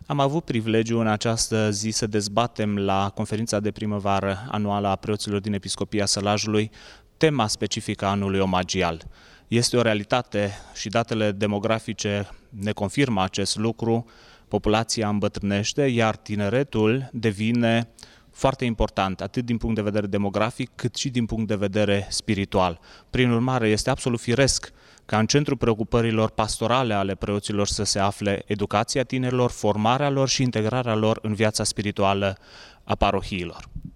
Am avut privilegiul în această zi să dezbatem la conferința de primăvară anuală a preoților din Episcopia Sălajului tema specifică a anului omagial. Este o realitate și datele demografice ne confirmă acest lucru. Populația îmbătrânește, iar tineretul devine foarte important, atât din punct de vedere demografic, cât și din punct de vedere spiritual. Prin urmare, este absolut firesc ca în centrul preocupărilor pastorale ale preoților să se afle educația tinerilor, formarea lor și integrarea lor în viața spirituală a parohiilor.